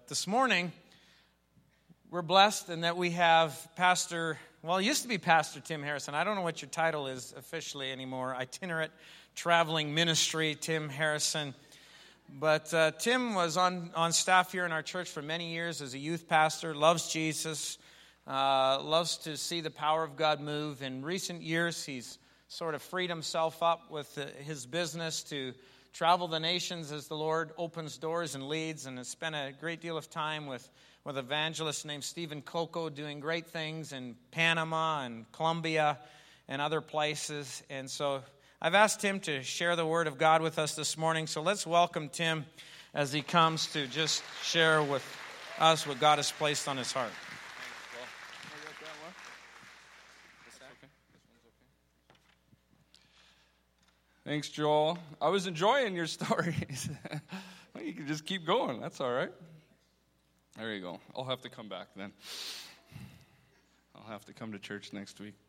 this morning, we're blessed in that we have it used to be Pastor Tim Harrison. I don't know what your title is officially anymore. Itinerant Traveling Ministry, Tim Harrison. But Tim was on staff here in our church for many years as a youth pastor, loves Jesus, loves to see the power of God move. In recent years, he's sort of freed himself up with his business to travel the nations as the Lord opens doors and leads, and has spent a great deal of time with an evangelist named Stephen Coco doing great things in Panama and Colombia and other places. And so I've asked Tim to share the Word of God with us this morning. So let's welcome Tim as he comes to just share with us what God has placed on his heart. Thanks, Joel. I was enjoying your stories. Well, you can just keep going. That's all right. There you go. I'll have to come back then. I'll have to come to church next week.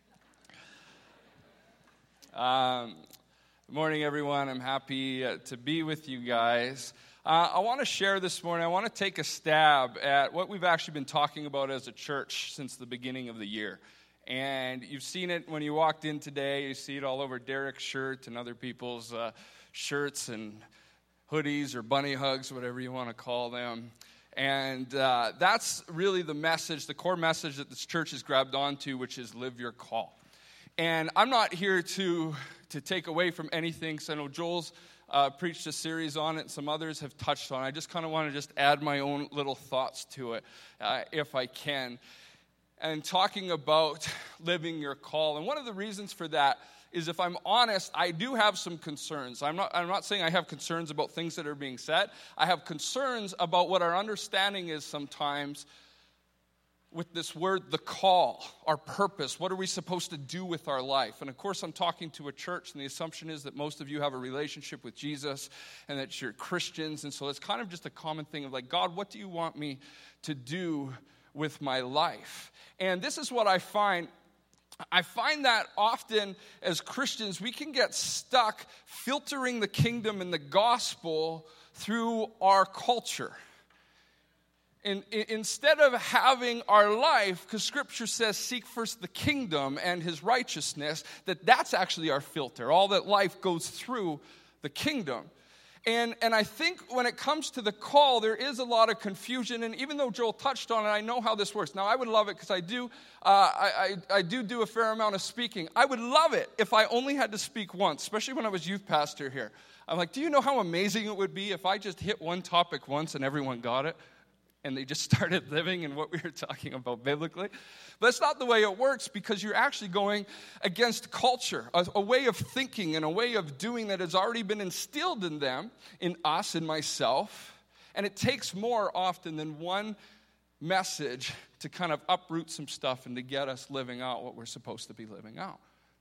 Good morning, everyone. I'm happy to be with you guys. I want to share this morning, I want to take a stab at what we've actually been talking about as a church since the beginning of the year. And you've seen it when you walked in today. You see it all over Derek's shirt and other people's shirts and hoodies or bunny hugs, whatever you want to call them. And that's really the message, the core message that this church has grabbed onto, which is live your call. And I'm not here to take away from anything, because I know Joel's preached a series on it, and some others have touched on it. I just kind of want to just add my own little thoughts to it, if I can. And talking about living your call. And one of the reasons for that is, if I'm honest, I do have some concerns. I'm not saying I have concerns about things that are being said. I have concerns about what our understanding is sometimes with this word, the call, our purpose. What are we supposed to do with our life? And of course, I'm talking to a church, and the assumption is that most of you have a relationship with Jesus and that you're Christians. And so it's kind of just a common thing of like, God, what do you want me to do with my life? And this is what I find. I find that often as Christians, we can get stuck filtering the kingdom and the gospel through our culture. And instead of having our life, because Scripture says, seek first the kingdom and his righteousness, that's actually our filter. All that life goes through the kingdom. And I think when it comes to the call, there is a lot of confusion. And even though Joel touched on it, I know how this works. Now, I would love it because I do a fair amount of speaking. I would love it if I only had to speak once, especially when I was youth pastor here. I'm like, do you know how amazing it would be if I just hit one topic once and everyone got it? And they just started living in what we were talking about biblically. But it's not the way it works, because you're actually going against culture, a way of thinking and a way of doing that has already been instilled in them, in us, in myself. And it takes more often than one message to kind of uproot some stuff and to get us living out what we're supposed to be living out.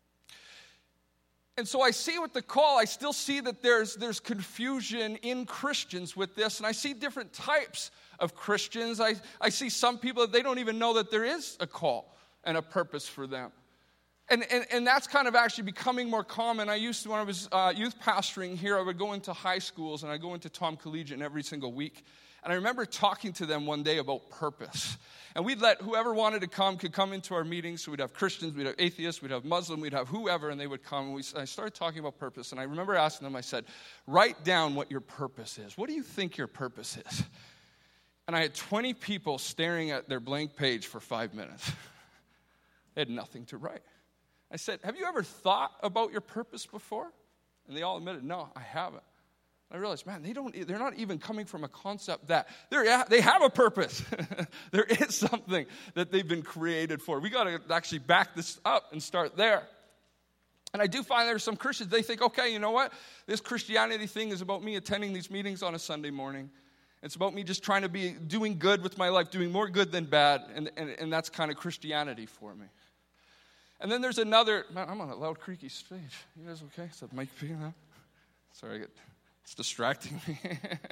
And so I see with the call, I still see that there's confusion in Christians with this. And I see different types of Christians. I see some people that they don't even know that there is a call and a purpose for them. And that's kind of actually becoming more common. I used to, when I was youth pastoring here, I would go into high schools, and I go into Tom Collegiate every single week. And I remember talking to them one day about purpose. And we'd let whoever wanted to come could come into our meetings. So we'd have Christians, we'd have atheists, we'd have Muslim, we'd have whoever, and they would come. And I started talking about purpose. And I remember asking them, I said, write down what your purpose is. What do you think your purpose is? And I had 20 people staring at their blank page for 5 minutes. They had nothing to write. I said, have you ever thought about your purpose before? And they all admitted, no, I haven't. I realized, man, they're not even coming from a concept that they have a purpose. There is something that they've been created for. We got to actually back this up and start there. And I do find there's some Christians, they think, okay, you know what? This Christianity thing is about me attending these meetings on a Sunday morning. It's about me just trying to be doing good with my life, doing more good than bad, and that's kind of Christianity for me. And then there's another, man, I'm on a loud, creaky stage. You guys okay? Is that mic picking up? Sorry, it's distracting me.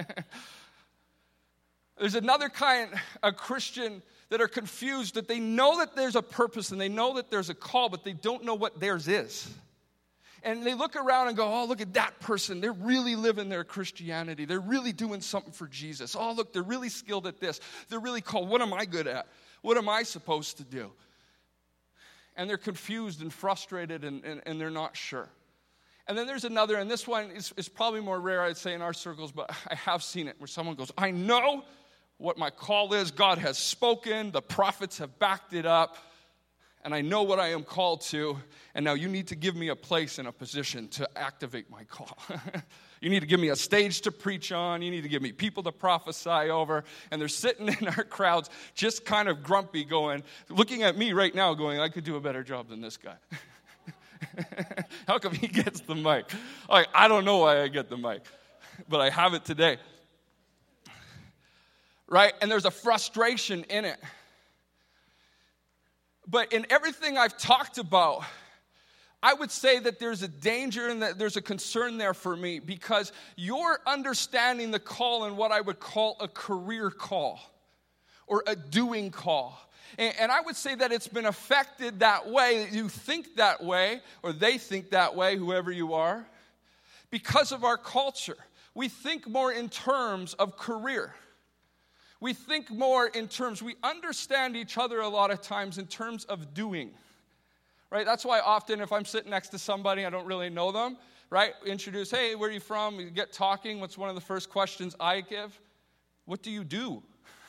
There's another kind of Christian that are confused, that they know that there's a purpose and they know that there's a call, but they don't know what theirs is. And they look around and go, oh, look at that person. They're really living their Christianity. They're really doing something for Jesus. Oh, look, they're really skilled at this. They're really called. What am I good at? What am I supposed to do? And they're confused and frustrated and they're not sure. And then there's another, and this one is probably more rare, I'd say, in our circles, but I have seen it, where someone goes, I know what my call is. God has spoken. The prophets have backed it up. And I know what I am called to, and now you need to give me a place and a position to activate my call. You need to give me a stage to preach on. You need to give me people to prophesy over. And they're sitting in our crowds just kind of grumpy looking at me right now going, I could do a better job than this guy. How come he gets the mic? I don't know why I get the mic, but I have it today. Right? And there's a frustration in it. But in everything I've talked about, I would say that there's a danger and that there's a concern there for me, because you're understanding the call in what I would call a career call or a doing call. And I would say that it's been affected that way, that you think that way, or they think that way, whoever you are, because of our culture. We think more in terms of career. We think more in terms, we understand each other a lot of times in terms of doing, right? That's why often if I'm sitting next to somebody, I don't really know them, right? Introduce, hey, where are you from? We get talking. What's one of the first questions I give? What do you do?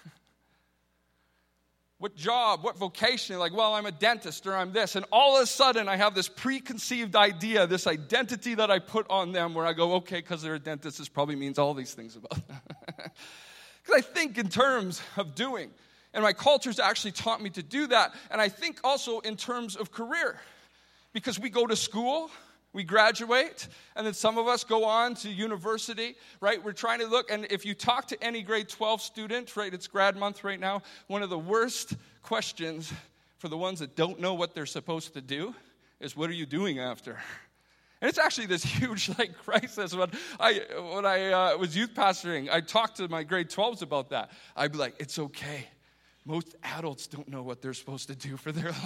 What job? What vocation? Like, well, I'm a dentist or I'm this. And all of a sudden I have this preconceived idea, this identity that I put on them where I go, okay, because they're a dentist, this probably means all these things about them. Because I think in terms of doing. And my culture's actually taught me to do that. And I think also in terms of career. Because we go to school, we graduate, and then some of us go on to university, right? We're trying to look, and if you talk to any grade 12 student, right, it's grad month right now, one of the worst questions for the ones that don't know what they're supposed to do is, what are you doing after? And it's actually this huge crisis. When I was youth pastoring, I talked to my grade 12s about that. I'd be like, it's okay. Most adults don't know what they're supposed to do for their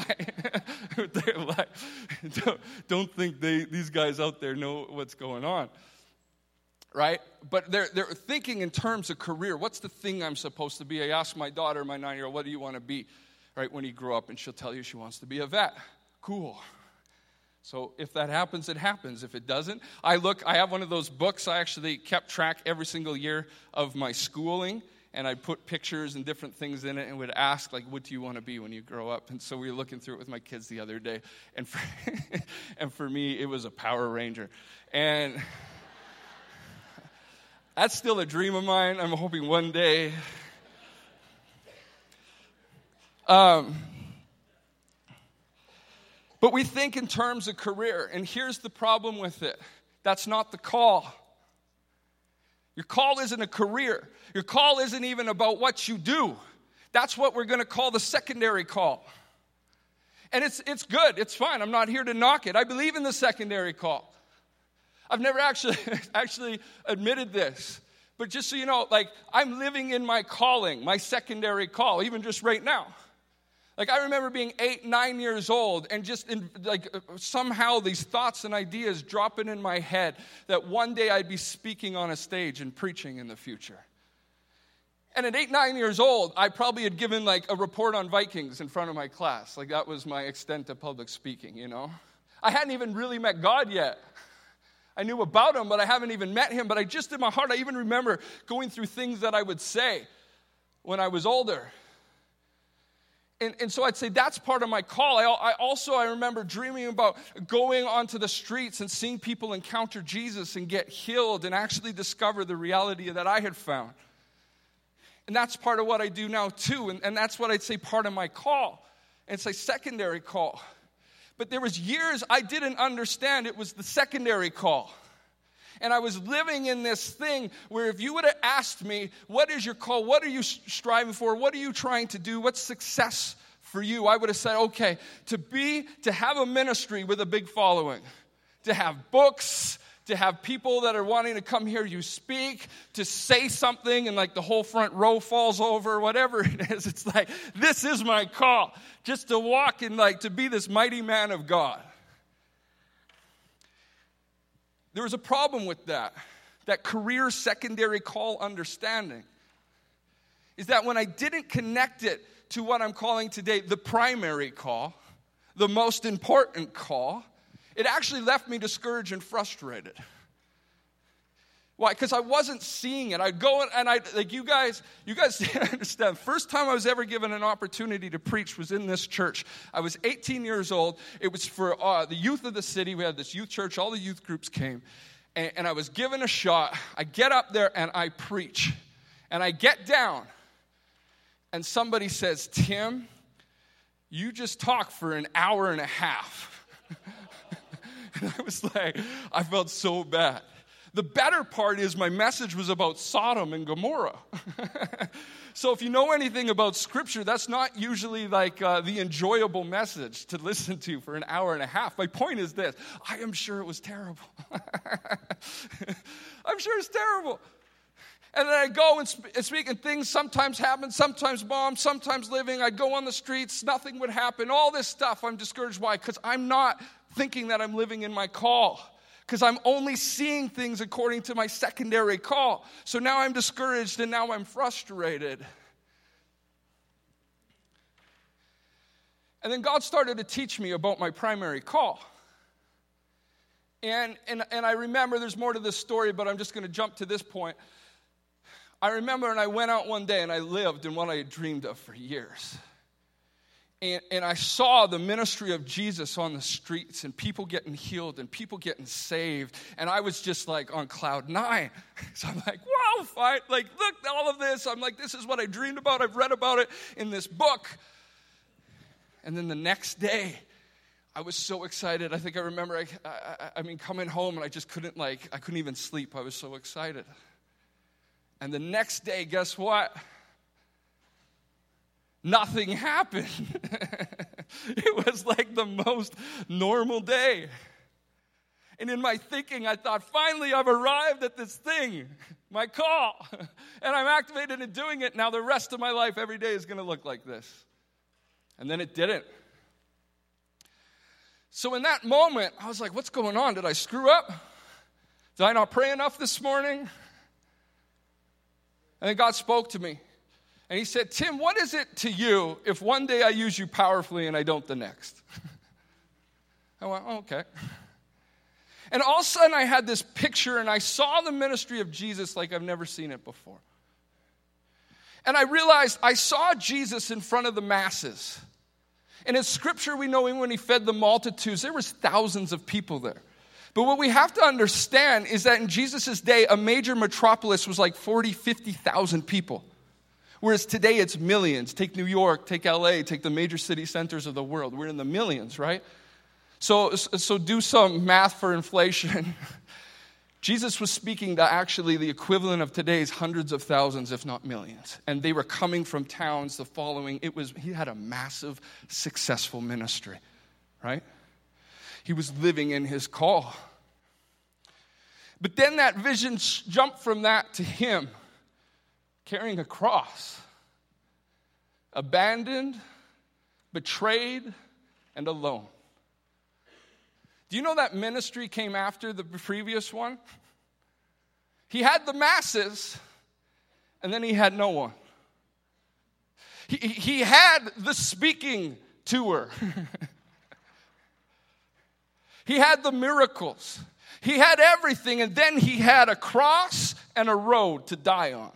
life. Don't think these guys out there know what's going on, right? But they're thinking in terms of career. What's the thing I'm supposed to be? I asked my daughter, my 9-year-old, what do you want to be, right, when you grow up? And she'll tell you she wants to be a vet. Cool. So if that happens, it happens. If it doesn't, I have one of those books. I actually kept track every single year of my schooling, and I put pictures and different things in it and would ask, what do you want to be when you grow up? And so we were looking through it with my kids the other day, and for me, it was a Power Ranger. And that's still a dream of mine. I'm hoping one day. But we think in terms of career, and here's the problem with it. That's not the call. Your call isn't a career. Your call isn't even about what you do. That's what we're going to call the secondary call. And it's good. It's fine. I'm not here to knock it. I believe in the secondary call. I've never actually admitted this. But just so you know, I'm living in my calling, my secondary call, even just right now. I remember being 8, 9 years old and just somehow these thoughts and ideas dropping in my head that one day I'd be speaking on a stage and preaching in the future. And at 8, 9 years old, I probably had given a report on Vikings in front of my class. That was my extent of public speaking, you know. I hadn't even really met God yet. I knew about him, but I haven't even met him. But I just, in my heart, I even remember going through things that I would say when I was older. And so I'd say that's part of my call. I remember dreaming about going onto the streets and seeing people encounter Jesus and get healed and actually discover the reality that I had found. And that's part of what I do now too. And that's what I'd say part of my call. And it's a secondary call. But there was years I didn't understand it was the secondary call. And I was living in this thing where if you would have asked me, what is your call? What are you striving for? What are you trying to do? What's success for you? I would have said, okay, to have a ministry with a big following, to have books, to have people that are wanting to come hear you speak, to say something and the whole front row falls over, whatever it is. It's this is my call, just to walk and to be this mighty man of God. There was a problem with that career secondary call understanding. Is that when I didn't connect it to what I'm calling today the primary call, the most important call, it actually left me discouraged and frustrated. Why? Because I wasn't seeing it. I'd go and you guys understand. First time I was ever given an opportunity to preach was in this church. I was 18 years old. It was for the youth of the city. We had this youth church. All the youth groups came. And I was given a shot. I get up there and I preach. And I get down. And somebody says, Tim, you just talked for an hour and a half. And I was like, I felt so bad. The better part is my message was about Sodom and Gomorrah. So if you know anything about Scripture, that's not usually like the enjoyable message to listen to for an hour and a half. My point is this. I am sure it was terrible. I'm sure it's terrible. And then I go and speak, and things sometimes happen, sometimes bomb, sometimes living. I'd go on the streets, nothing would happen. All this stuff, I'm discouraged. Why? Because I'm not thinking that I'm living in my call. Because I'm only seeing things according to my secondary call. So now I'm discouraged and now I'm frustrated. And then God started to teach me about my primary call. And I remember, there's more to this story, but I'm just going to jump to this point. I remember, and I went out one day and I lived in what I had dreamed of for years. And I saw the ministry of Jesus on the streets and people getting healed and people getting saved. And I was just like on cloud 9. So I'm like, wow, fine. Like, look, all of this. I'm like, this is what I dreamed about. I've read about it in this book. And then the next day, I was so excited. I think I remember, coming home and I just couldn't I couldn't even sleep. I was so excited. And the next day, guess what? Nothing happened. It was like the most normal day. And in my thinking, I thought, finally, I've arrived at this thing, my call. And I'm activated in doing it. Now the rest of my life, every day is going to look like this. And then it didn't. So in that moment, I was like, what's going on? Did I screw up? Did I not pray enough this morning? And then God spoke to me. And he said, Tim, what is it to you if one day I use you powerfully and I don't the next? I went, oh, okay. And all of a sudden I had this picture and I saw the ministry of Jesus like I've never seen it before. And I realized I saw Jesus in front of the masses. And in Scripture we know when he fed the multitudes, there was thousands of people there. But what we have to understand is that in Jesus' day, a major metropolis was like 40, 50,000 people. Whereas today it's millions. Take New York, take LA, take the major city centers of the world. We're in the millions, right? So do some math for inflation. Jesus was speaking to actually the equivalent of today's hundreds of thousands, if not millions. And they were coming from towns, the following. He had a massive, successful ministry, right? He was living in his call. But then that vision jumped from that to him carrying a cross, abandoned, betrayed, and alone. Do you know that ministry came after the previous one? He had the masses, and then he had no one. He had the speaking tour. He had the miracles. He had everything, and then he had a cross and a road to die on.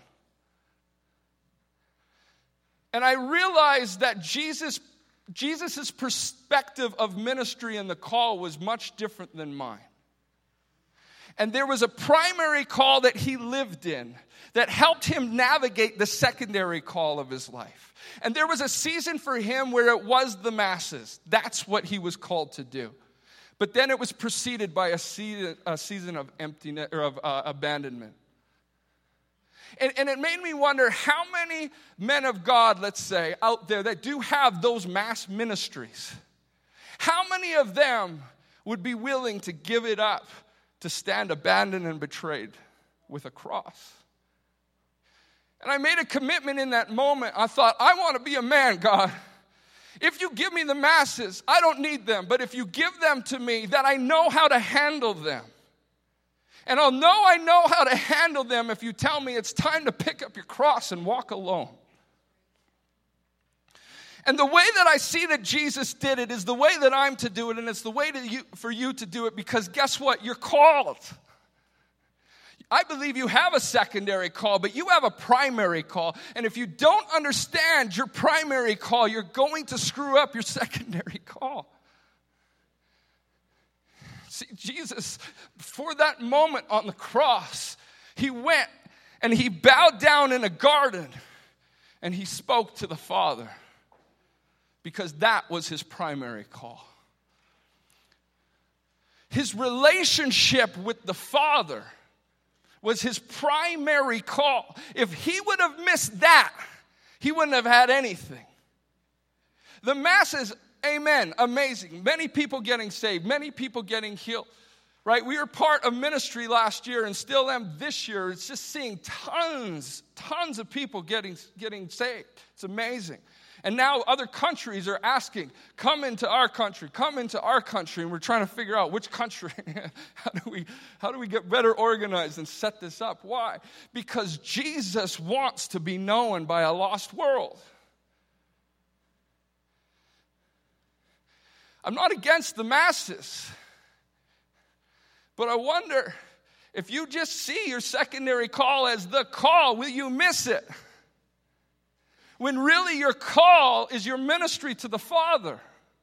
And I realized that Jesus' perspective of ministry and the call was much different than mine. And there was a primary call that he lived in that helped him navigate the secondary call of his life. And there was a season for him where it was the masses. That's what he was called to do. But then it was preceded by a season of emptiness or of abandonment. And it made me wonder how many men of God, let's say, out there that do have those mass ministries, how many of them would be willing to give it up to stand abandoned and betrayed with a cross? And I made a commitment in that moment. I thought, I want to be a man, God. If you give me the masses, I don't need them. But if you give them to me, that I know how to handle them. And I'll know I know how to handle them if you tell me it's time to pick up your cross and walk alone. And the way that I see that Jesus did it is the way that I'm to do it, and it's the way for you to do it, because guess what? You're called. I believe you have a secondary call, but you have a primary call. And if you don't understand your primary call, you're going to screw up your secondary call. See, Jesus, for that moment on the cross, he went and he bowed down in a garden and he spoke to the Father, because that was his primary call. His relationship with the Father was his primary call. If he would have missed that, he wouldn't have had anything. The masses, amen, amazing. Many people getting saved, many people getting healed, right? We were part of ministry last year and still am this year. It's just seeing tons of people getting saved. It's amazing. And now other countries are asking, come into our country. And we're trying to figure out which country. How do we get better organized and set this up? Why? Because Jesus wants to be known by a lost world. I'm not against the masses. But I wonder, if you just see your secondary call as the call, will you miss it? When really your call is your ministry to the Father.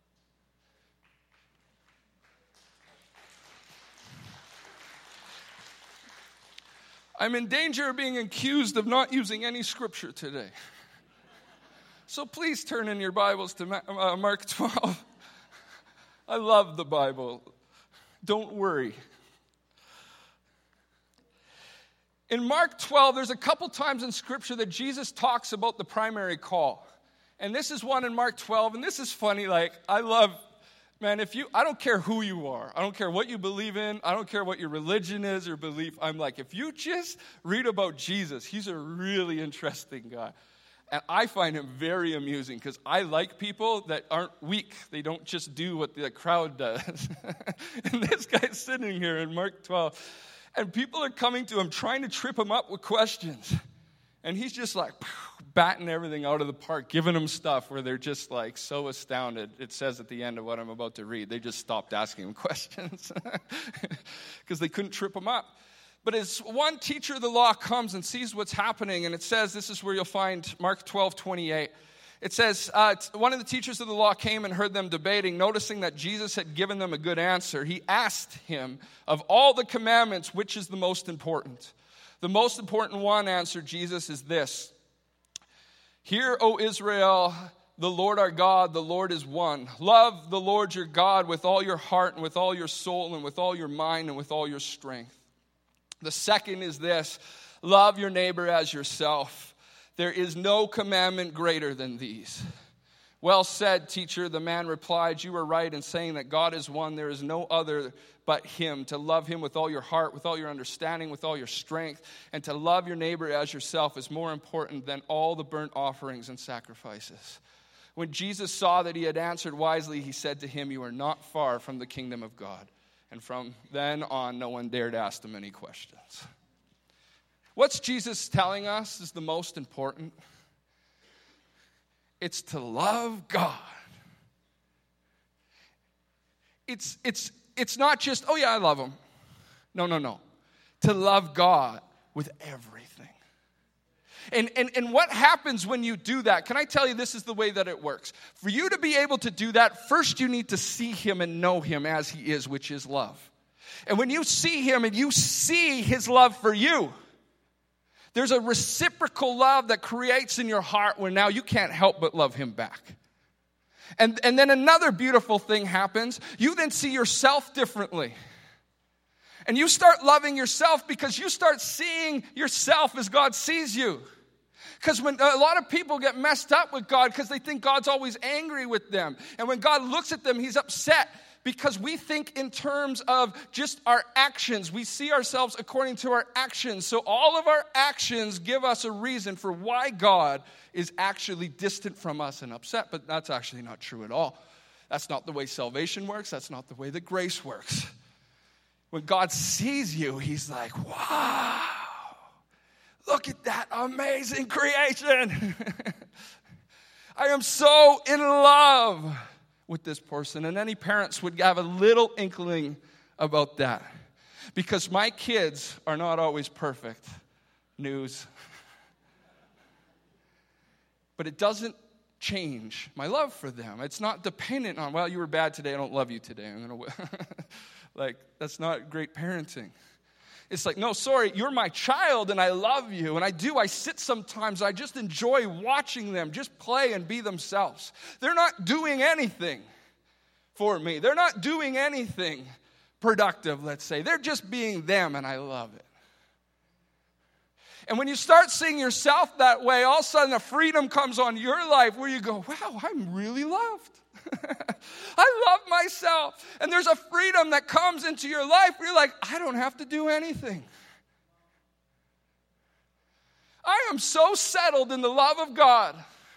I'm in danger of being accused of not using any scripture today. So please turn in your Bibles to Mark 12. I love the Bible. Don't worry. In Mark 12, there's a couple times in Scripture that Jesus talks about the primary call. And this is one in Mark 12, and this is funny. I don't care who you are. I don't care what you believe in. I don't care what your religion is or belief. I'm like, if you just read about Jesus, he's a really interesting guy. And I find him very amusing because I like people that aren't weak. They don't just do what the crowd does. And this guy's sitting here in Mark 12. And people are coming to him, trying to trip him up with questions. And he's just batting everything out of the park, giving them stuff where they're just so astounded. It says at the end of what I'm about to read, they just stopped asking him questions because they couldn't trip him up. But as one teacher of the law comes and sees what's happening, and it says, this is where you'll find Mark 12:28. It says, one of the teachers of the law came and heard them debating. Noticing that Jesus had given them a good answer, he asked him, of all the commandments, which is the most important? The most important one, answered Jesus, is this. Hear, O Israel, the Lord our God, the Lord is one. Love the Lord your God with all your heart and with all your soul and with all your mind and with all your strength. The second is this, love your neighbor as yourself. There is no commandment greater than these. Well said, teacher, the man replied, you are right in saying that God is one. There is no other but him. To love him with all your heart, with all your understanding, with all your strength, and to love your neighbor as yourself is more important than all the burnt offerings and sacrifices. When Jesus saw that he had answered wisely, he said to him, you are not far from the kingdom of God. And from then on, no one dared ask him any questions. What's Jesus telling us is the most important? It's to love God. It's not just, oh yeah, I love him. No. To love God with everything. And what happens when you do that? Can I tell you, this is the way that it works. For you to be able to do that, first you need to see him and know him as he is, which is love. And when you see him and you see his love for you, there's a reciprocal love that creates in your heart where now you can't help but love him back. And then another beautiful thing happens. You then see yourself differently. And you start loving yourself because you start seeing yourself as God sees you. Because when a lot of people get messed up with God because they think God's always angry with them. And when God looks at them, he's upset. Because we think in terms of just our actions. We see ourselves according to our actions. So all of our actions give us a reason for why God is actually distant from us and upset. But that's actually not true at all. That's not the way salvation works. That's not the way that grace works. when God sees you, he's like, wow, look at that amazing creation. I am so in love with this person. And any parents would have a little inkling about that. Because my kids are not always perfect. News. But it doesn't change my love for them. It's not dependent on, well, you were bad today, I don't love you today. Like, that's not great parenting. It's like, no, sorry, you're my child and I love you. And I sit sometimes, I just enjoy watching them just play and be themselves. They're not doing anything for me. They're not doing anything productive, let's say. They're just being them and I love it. And when you start seeing yourself that way, all of a sudden a freedom comes on your life where you go, wow, I'm really loved. I love myself. And there's a freedom that comes into your life where you're like, I don't have to do anything. I am so settled in the love of God.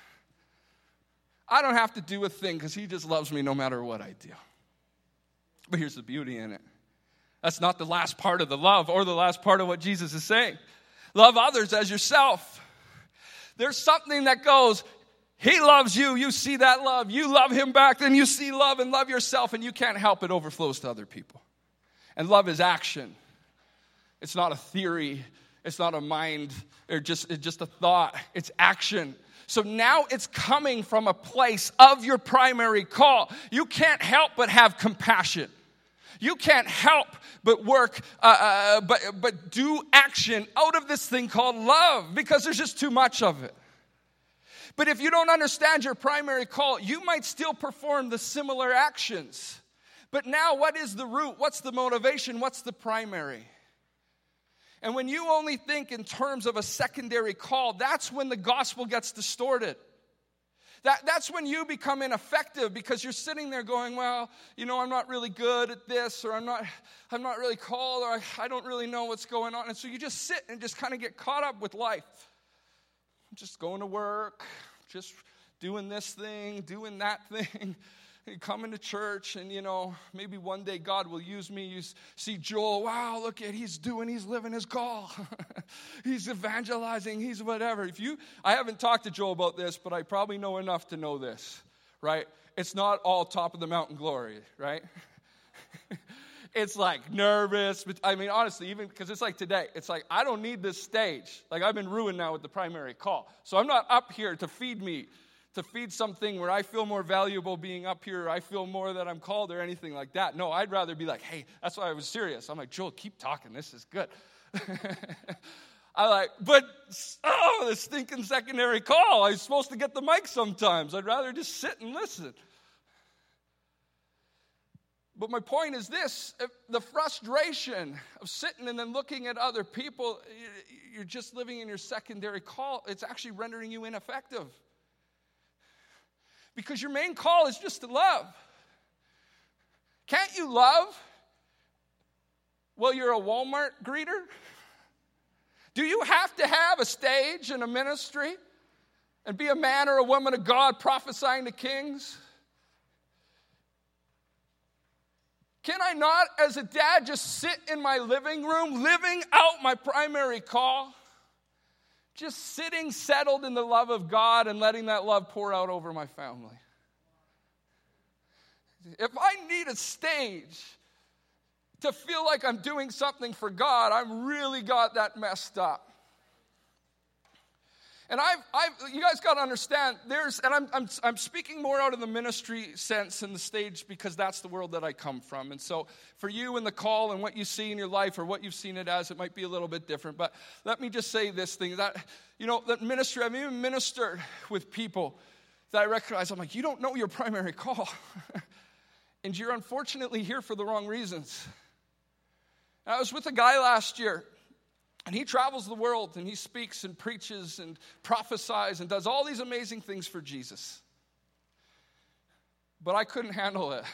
I don't have to do a thing because he just loves me no matter what I do. But here's the beauty in it. That's not the last part of the love or the last part of what Jesus is saying. Love others as yourself. There's something that goes, he loves you, you see that love, you love him back, then you see love and love yourself, and you can't help it overflows to other people. And love is action. It's not a theory, it's not a mind, it's just a thought, it's action. So now it's coming from a place of your primary call. You can't help but have compassion. You can't help but work, but do action out of this thing called love because there's just too much of it. But if you don't understand your primary call, you might still perform the similar actions. But now what is the root? What's the motivation? What's the primary? And when you only think in terms of a secondary call, that's when the gospel gets distorted. That's when you become ineffective because you're sitting there going, well, you know, I'm not really good at this, or I'm not really called, or I don't really know what's going on. And so you just sit and just kind of get caught up with life. Just going to work, just doing this thing, doing that thing, coming to church, and, you know, maybe one day God will use me. You see Joel, wow, look at he's living his call. He's evangelizing, he's whatever. I haven't talked to Joel about this, but I probably know enough to know this, right? It's not all top of the mountain glory, right? It's like nervous, but I mean, honestly, even because it's like today, it's like, I don't need this stage. Like, I've been ruined now with the primary call. So I'm not up here to feed something where I feel more valuable being up here, or I feel more that I'm called or anything like that. No, I'd rather be like, hey, that's why I was serious. I'm like, Joel, keep talking. This is good. The stinking secondary call. I'm supposed to get the mic sometimes. I'd rather just sit and listen. But my point is this, the frustration of sitting and then looking at other people, you're just living in your secondary call. It's actually rendering you ineffective. Because your main call is just to love. Can't you love while you're a Walmart greeter? Do you have to have a stage and a ministry and be a man or a woman of God prophesying to kings? Can I not, as a dad, just sit in my living room, living out my primary call? Just sitting settled in the love of God and letting that love pour out over my family. If I need a stage to feel like I'm doing something for God, I've really got that messed up. And you guys got to understand, I'm speaking more out of the ministry sense in the stage because that's the world that I come from. And so for you and the call and what you see in your life or what you've seen it as, it might be a little bit different. But let me just say this thing, that ministry, I've even ministered with people that I recognize. I'm like, you don't know your primary call. And you're unfortunately here for the wrong reasons. And I was with a guy last year. And he travels the world, and he speaks and preaches and prophesies and does all these amazing things for Jesus. But I couldn't handle it.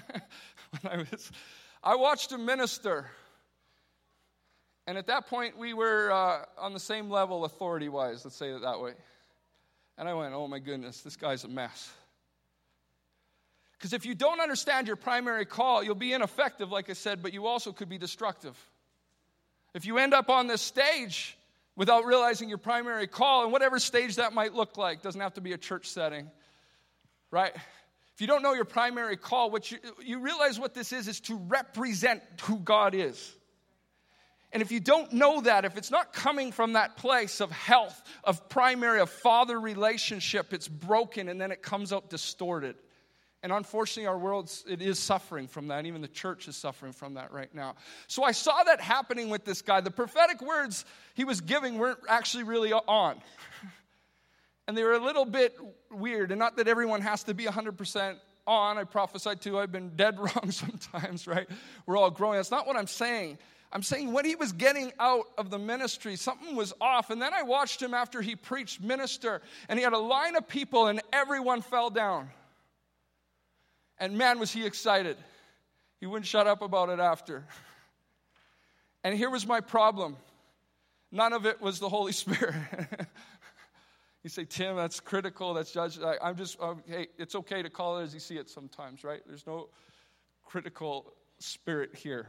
I watched him minister. And at that point, we were on the same level authority-wise, let's say it that way. And I went, oh my goodness, this guy's a mess. Because if you don't understand your primary call, you'll be ineffective, like I said, but you also could be destructive. If you end up on this stage without realizing your primary call, and whatever stage that might look like, doesn't have to be a church setting, right? If you don't know your primary call, what you realize what this is to represent who God is. And if you don't know that, if it's not coming from that place of health, of primary, of father relationship, it's broken and then it comes out distorted. And unfortunately, our world, it is suffering from that. Even the church is suffering from that right now. So I saw that happening with this guy. The prophetic words he was giving weren't actually really on. And they were a little bit weird. And not that everyone has to be 100% on. I prophesied too. I've been dead wrong sometimes, right? We're all growing. That's not what I'm saying. I'm saying when he was getting out of the ministry, something was off. And then I watched him after he preached minister. And he had a line of people and everyone fell down. And man, was he excited. He wouldn't shut up about it after. And here was my problem. None of it was the Holy Spirit. You say, Tim, that's critical, that's judgment. Hey, it's okay to call it as you see it sometimes, right? There's no critical spirit here.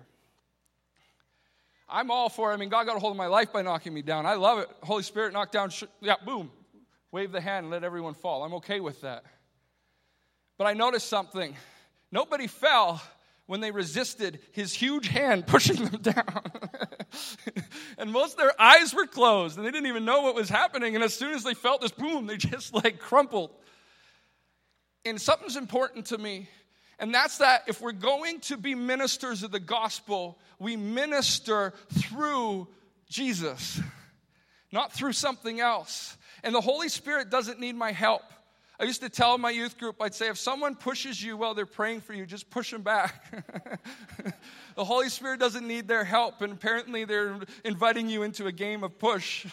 I'm all for it. I mean, God got a hold of my life by knocking me down. I love it. Holy Spirit knocked down, boom. Wave the hand and let everyone fall. I'm okay with that. But I noticed something. Nobody fell when they resisted his huge hand pushing them down. And most of their eyes were closed, and they didn't even know what was happening. And as soon as they felt this boom, they just crumpled. And something's important to me, and that's that if we're going to be ministers of the gospel, we minister through Jesus, not through something else. And the Holy Spirit doesn't need my help. I used to tell my youth group, I'd say, if someone pushes you while they're praying for you, just push them back. The Holy Spirit doesn't need their help, and apparently they're inviting you into a game of push.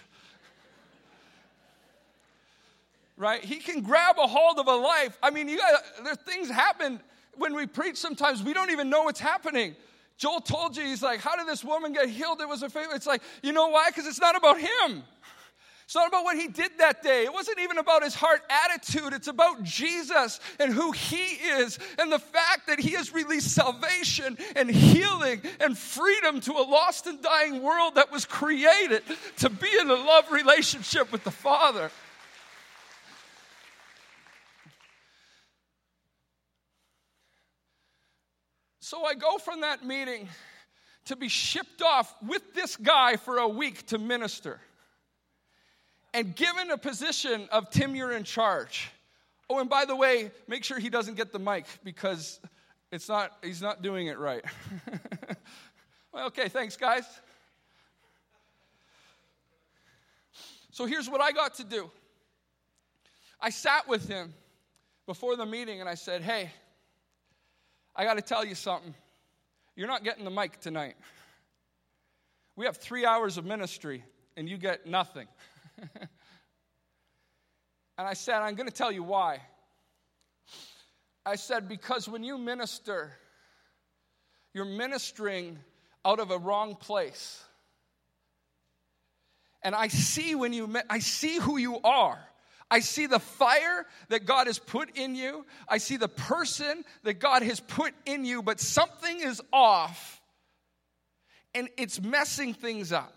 Right? He can grab a hold of a life. I mean, there things happen when we preach sometimes. We don't even know what's happening. Joel told you, he's like, how did this woman get healed? It was a favor. It's like, you know why? Because it's not about him. It's not about what he did that day. It wasn't even about his heart attitude. It's about Jesus and who he is and the fact that he has released salvation and healing and freedom to a lost and dying world that was created to be in a love relationship with the Father. So I go from that meeting to be shipped off with this guy for a week to minister. And given a position of, Tim, you're in charge. Oh, and by the way, make sure he doesn't get the mic because he's not doing it right. Well, okay, thanks, guys. So here's what I got to do. I sat with him before the meeting and I said, hey, I got to tell you something. You're not getting the mic tonight. We have 3 hours of ministry and you get nothing. And I said, I'm going to tell you why. I said, because when you minister, you're ministering out of a wrong place. And I see I see who you are. I see the fire that God has put in you. I see the person that God has put in you, but something is off and it's messing things up.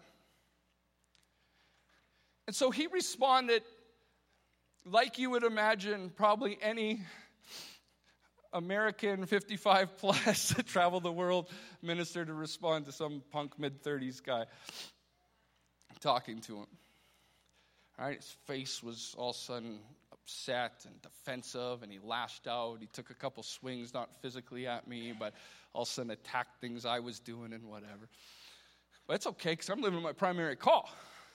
And so he responded like you would imagine probably any American 55 plus that traveled the world minister to respond to some punk mid-30s guy talking to him. All right, his face was all of a sudden upset and defensive, and he lashed out. He took a couple swings, not physically at me, but all of a sudden attacked things I was doing and whatever. But it's okay, because I'm living my primary call.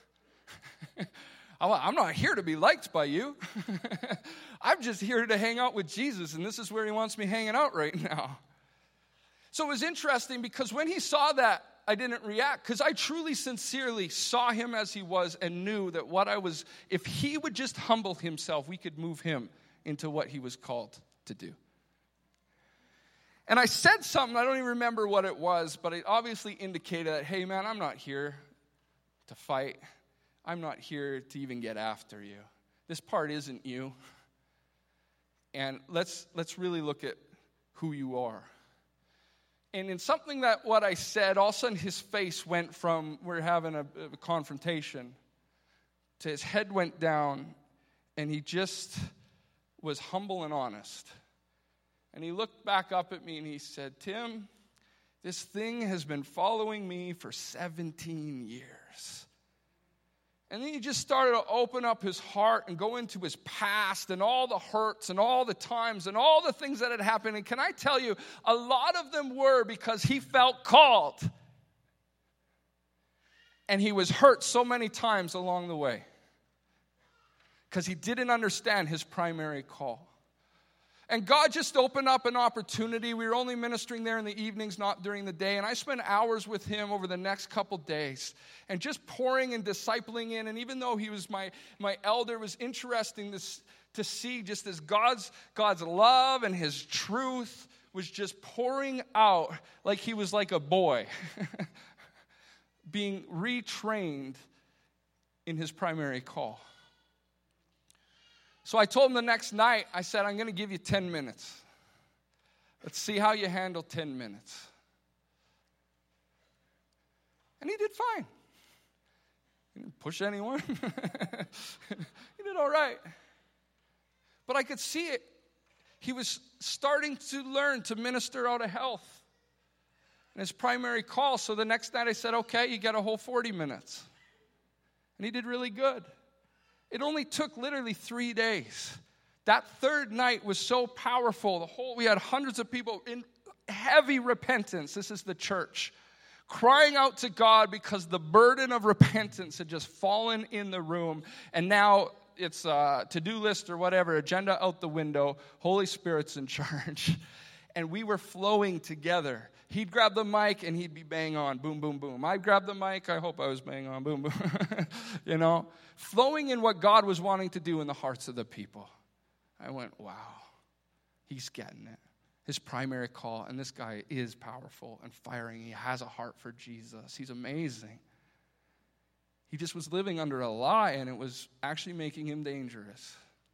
I'm not here to be liked by you. I'm just here to hang out with Jesus, and this is where he wants me hanging out right now. So it was interesting because when he saw that, I didn't react because I truly, sincerely saw him as he was and knew that if he would just humble himself, we could move him into what he was called to do. And I said something, I don't even remember what it was, but it obviously indicated that, hey man, I'm not here to fight. I'm not here to even get after you. This part isn't you. And let's really look at who you are. And in something that what I said, all of a sudden his face went from, we're having a confrontation, to his head went down, and he just was humble and honest. And he looked back up at me and he said, Tim, this thing has been following me for 17 years. And then he just started to open up his heart and go into his past and all the hurts and all the times and all the things that had happened. And can I tell you, a lot of them were because he felt called. And he was hurt so many times along the way because he didn't understand his primary call. And God just opened up an opportunity. We were only ministering there in the evenings, not during the day. And I spent hours with him over the next couple days and just pouring and discipling in. And even though he was my elder, it was interesting to see just as God's love and his truth was just pouring out like he was like a boy being retrained in his primary call. So I told him the next night, I said, I'm going to give you 10 minutes. Let's see how you handle 10 minutes. And he did fine. He didn't push anyone. He did all right. But I could see it. He was starting to learn to minister out of health in his primary call. So the next night I said, okay, you got a whole 40 minutes. And he did really good. It only took literally 3 days. That third night was so powerful. We had hundreds of people in heavy repentance. This is the church. Crying out to God because the burden of repentance had just fallen in the room. And now it's a to-do list or whatever, agenda out the window. Holy Spirit's in charge. And we were flowing together. He'd grab the mic and he'd be bang on, boom, boom, boom. I'd grab the mic, I hope I was bang on, boom, boom. Flowing in what God was wanting to do in the hearts of the people. I went, wow, he's getting it. His primary call, and this guy is powerful and firing. He has a heart for Jesus. He's amazing. He just was living under a lie, and it was actually making him dangerous.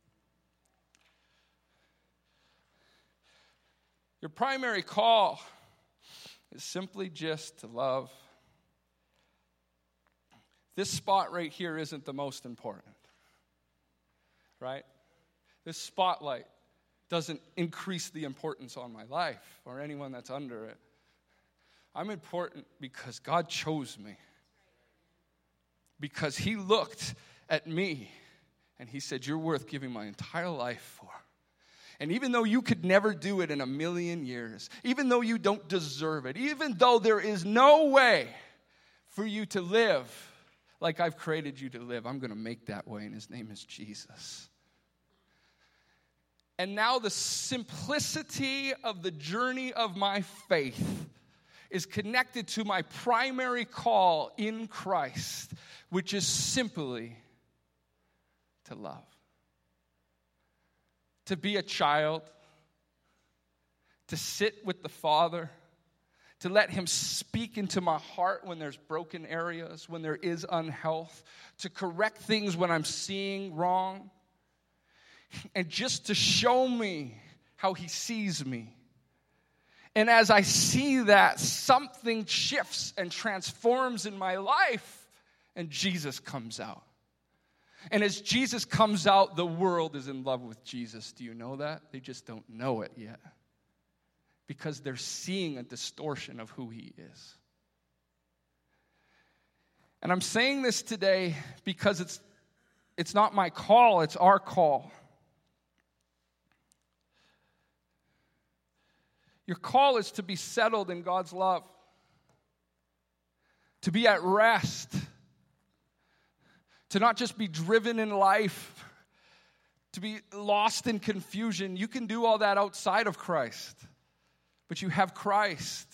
Your primary call is simply just to love. This spot right here isn't the most important, right? This spotlight doesn't increase the importance on my life or anyone that's under it. I'm important because God chose me. Because he looked at me and he said, you're worth giving my entire life for. And even though you could never do it in a million years, even though you don't deserve it, even though there is no way for you to live like I've created you to live, I'm going to make that way, and his name is Jesus. And now the simplicity of the journey of my faith is connected to my primary call in Christ, which is simply to love. To be a child, to sit with the Father, to let him speak into my heart when there's broken areas, when there is unhealth, to correct things when I'm seeing wrong, and just to show me how he sees me. And as I see that, something shifts and transforms in my life, and Jesus comes out. And as Jesus comes out, the world is in love with Jesus. Do you know that? They just don't know it yet. Because they're seeing a distortion of who he is. And I'm saying this today because it's not my call, it's our call. Your call is to be settled in God's love. To be at rest. To not just be driven in life. To be lost in confusion. You can do all that outside of Christ. But you have Christ.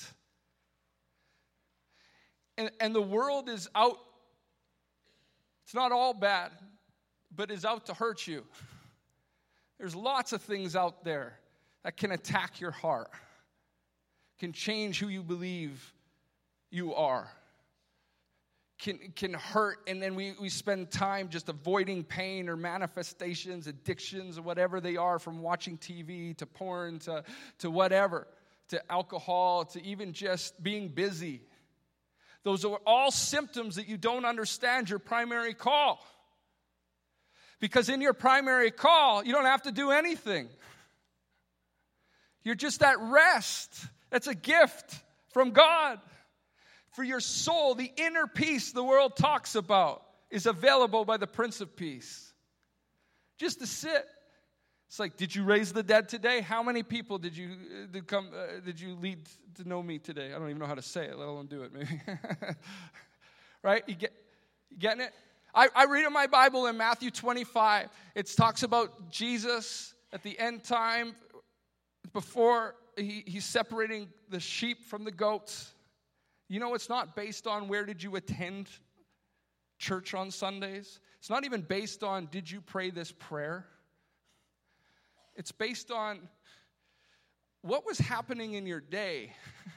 And the world is out. It's not all bad, but is out to hurt you. There's lots of things out there that can attack your heart. Can change who you believe you are. can hurt, and then we spend time just avoiding pain or manifestations, addictions, or whatever they are, from watching TV to porn to whatever, to alcohol, to even just being busy. Those are all symptoms that you don't understand your primary call. Because in your primary call, you don't have to do anything. You're just at rest. That's a gift from God. For your soul, the inner peace the world talks about is available by the Prince of Peace. Just to sit. It's like, did you raise the dead today? How many people did you lead to know me today? I don't even know how to say it, let alone do it, maybe. Right? You getting it? I read in my Bible in Matthew 25. It talks about Jesus at the end time, before he's separating the sheep from the goats. You know, it's not based on where did you attend church on Sundays. It's not even based on did you pray this prayer. It's based on what was happening in your day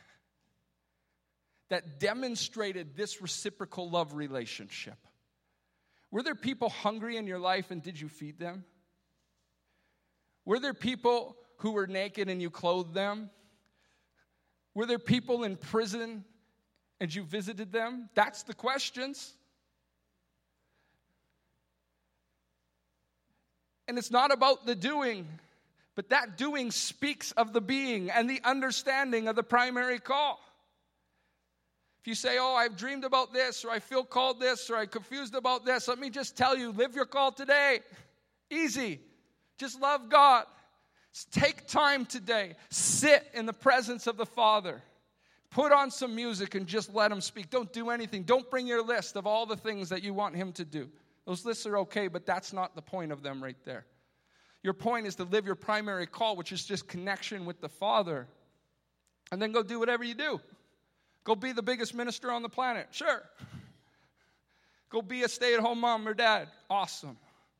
that demonstrated this reciprocal love relationship. Were there people hungry in your life and did you feed them? Were there people who were naked and you clothed them? Were there people in prison and you visited them? That's the questions. And it's not about the doing, but that doing speaks of the being and the understanding of the primary call. If you say, oh, I've dreamed about this, or I feel called this, or I'm confused about this, let me just tell you, live your call today. Easy. Just love God. Take time today. Sit in the presence of the Father. Put on some music and just let him speak. Don't do anything. Don't bring your list of all the things that you want him to do. Those lists are okay, but that's not the point of them right there. Your point is to live your primary call, which is just connection with the Father. And then go do whatever you do. Go be the biggest minister on the planet. Sure. Go be a stay-at-home mom or dad. Awesome.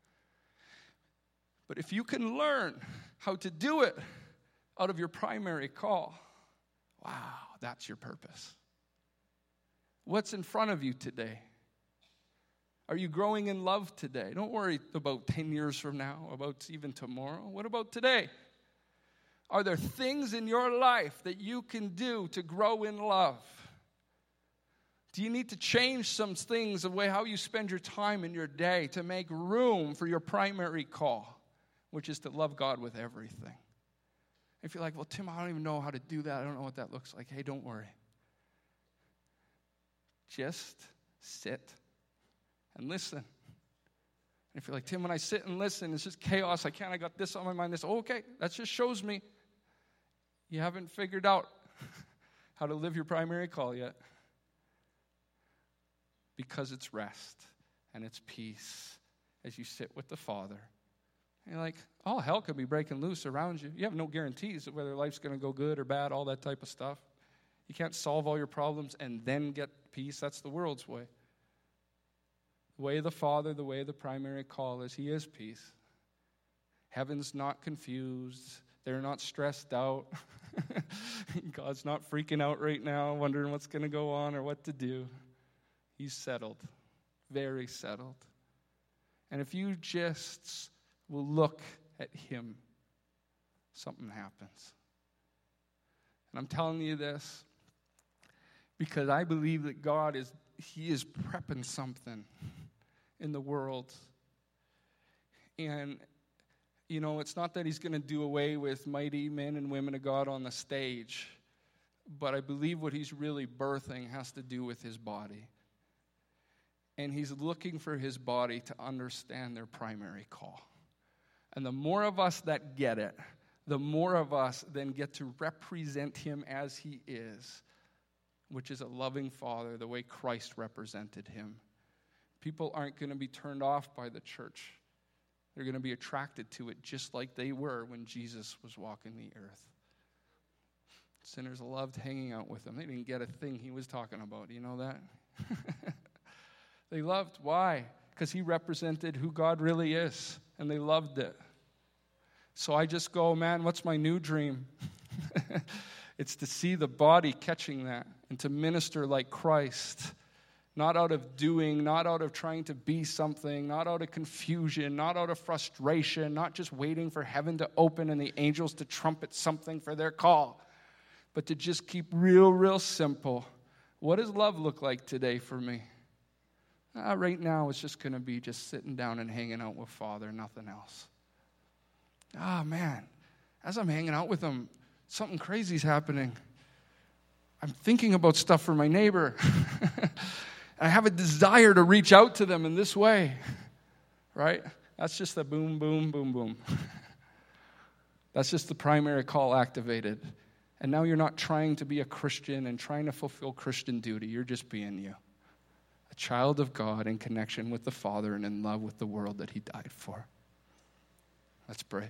But if you can learn how to do it out of your primary call, wow, that's your purpose. What's in front of you today? Are you growing in love today? Don't worry about 10 years from now, about even tomorrow. What about today? Are there things in your life that you can do to grow in love? Do you need to change some things, the way how you spend your time in your day, to make room for your primary call, which is to love God with everything? If you're like, well, Tim, I don't even know how to do that. I don't know what that looks like. Hey, don't worry. Just sit and listen. And if you're like, Tim, when I sit and listen, it's just chaos. I got this on my mind. This, okay, that just shows me you haven't figured out how to live your primary call yet. Because it's rest and it's peace as you sit with the Father. And you're like, all hell could be breaking loose around you. You have no guarantees of whether life's going to go good or bad, all that type of stuff. You can't solve all your problems and then get peace. That's the world's way. The way of the Father, the way of the primary call is He is peace. Heaven's not confused. They're not stressed out. God's not freaking out right now, wondering what's going to go on or what to do. He's settled, very settled. And if you just will look at Him, something happens. And I'm telling you this because I believe that God He is prepping something in the world. And, you know, it's not that He's going to do away with mighty men and women of God on the stage, but I believe what He's really birthing has to do with His body. And He's looking for His body to understand their primary call. And the more of us that get it, the more of us then get to represent Him as He is, which is a loving Father, the way Christ represented Him. People aren't going to be turned off by the church. They're going to be attracted to it just like they were when Jesus was walking the earth. Sinners loved hanging out with Him. They didn't get a thing He was talking about. Do you know that? They loved. Why? Because He represented who God really is, and they loved it. So I just go, man, what's my new dream? It's to see the body catching that and to minister like Christ not out of doing, not out of trying to be something, not out of confusion, not out of frustration, not just waiting for heaven to open and the angels to trumpet something for their call, but to just keep real simple. What does love look like today for me? Right now, it's just going to be just sitting down and hanging out with Father, nothing else. Man, as I'm hanging out with him, something crazy's happening. I'm thinking about stuff for my neighbor. I have a desire to reach out to them in this way, right? That's just the boom, boom, boom, boom. That's just the primary call activated. And now you're not trying to be a Christian and trying to fulfill Christian duty. You're just being you. A child of God in connection with the Father and in love with the world that he died for. Let's pray.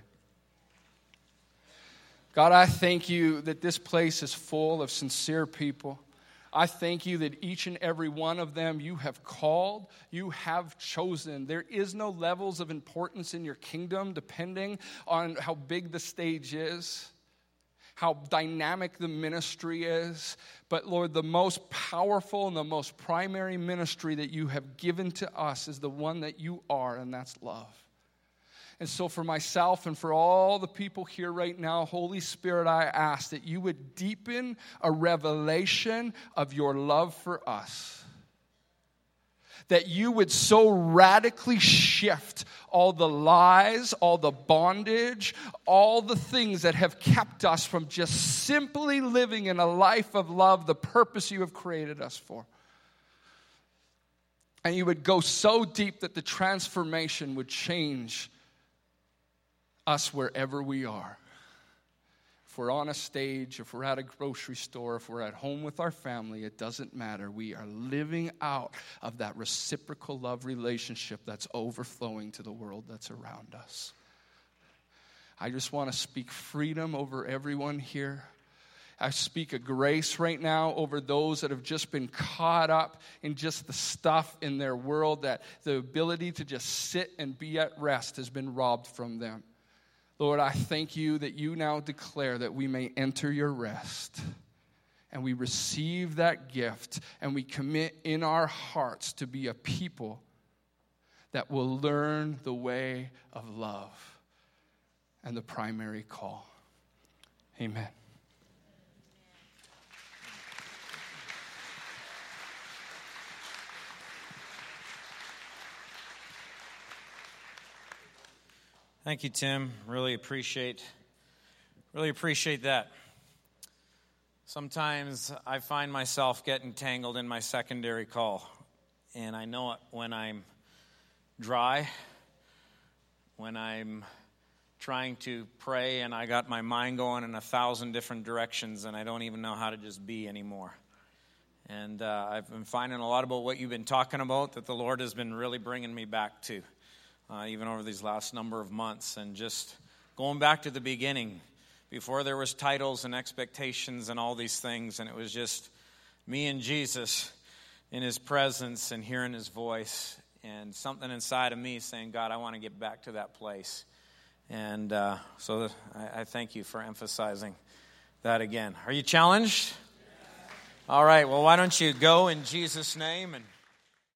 God, I thank you that this place is full of sincere people. I thank you that each and every one of them you have called, you have chosen. There is no levels of importance in your kingdom depending on how big the stage is, how dynamic the ministry is. But Lord, the most powerful and the most primary ministry that you have given to us is the one that you are, and that's love. And so for myself and for all the people here right now, Holy Spirit, I ask that you would deepen a revelation of your love for us. That you would so radically shift all the lies, all the bondage, all the things that have kept us from just simply living in a life of love, the purpose you have created us for. And you would go so deep that the transformation would change us wherever we are. If we're on a stage, if we're at a grocery store, if we're at home with our family, it doesn't matter. We are living out of that reciprocal love relationship that's overflowing to the world that's around us. I just want to speak freedom over everyone here. I speak a grace right now over those that have just been caught up in just the stuff in their world, that the ability to just sit and be at rest has been robbed from them. Lord, I thank you that you now declare that we may enter your rest. And we receive that gift and we commit in our hearts to be a people that will learn the way of love and the primary call. Amen. Thank you, Tim. Really appreciate that. Sometimes I find myself getting tangled in my secondary call, and I know it when I'm dry, when I'm trying to pray and I got my mind going in 1,000 different directions and I don't even know how to just be anymore. And I've been finding a lot about what you've been talking about that the Lord has been really bringing me back to. Even over these last number of months, and just going back to the beginning, before there was titles and expectations and all these things, and it was just me and Jesus in his presence and hearing his voice, and something inside of me saying, God, I want to get back to that place. And so I thank you for emphasizing that again. Are you challenged? All right, well, why don't you go in Jesus' name and